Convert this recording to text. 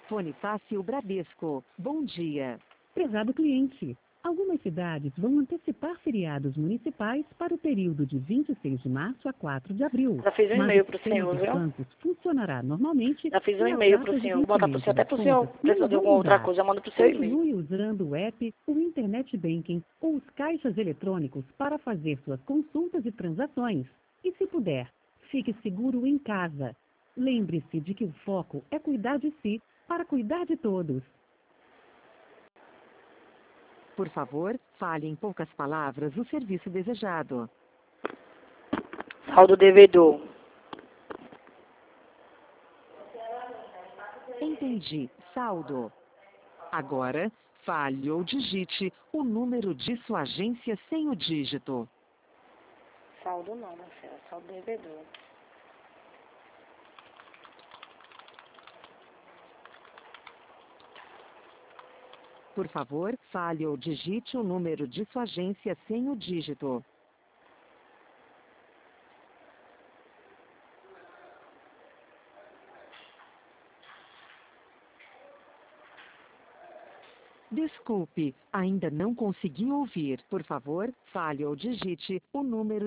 Fone Fácil Bradesco. Bom dia. Prezado cliente, algumas cidades vão antecipar feriados municipais para o período de 26 de março a 4 de abril. Já fiz um Mas e-mail o pro sistema senhor, dos viu? bancos funcionará normalmente. Já fiz um nas e-mail pro datas de senhor. Vou botar pro senhor, vencimento até das pro senhor, contas precisando de não alguma vão outra mudar. coisa, manda pro seu e-mail. Continue usando o app, o Internet Banking ou os caixas eletrônicos para fazer suas consultas e transações. E se puder, fique seguro em casa. Lembre-se de que o foco é cuidar de si para cuidar de todos. Por favor, fale em poucas palavras o serviço desejado. Saldo devedor. Entendi. Saldo. Agora, fale ou digite o número de sua agência sem o dígito. Saldo não, minha filha. Saldo devedor. Por favor, fale ou digite o número de sua agência sem o dígito. Desculpe, ainda não consegui ouvir. Por favor, fale ou digite o número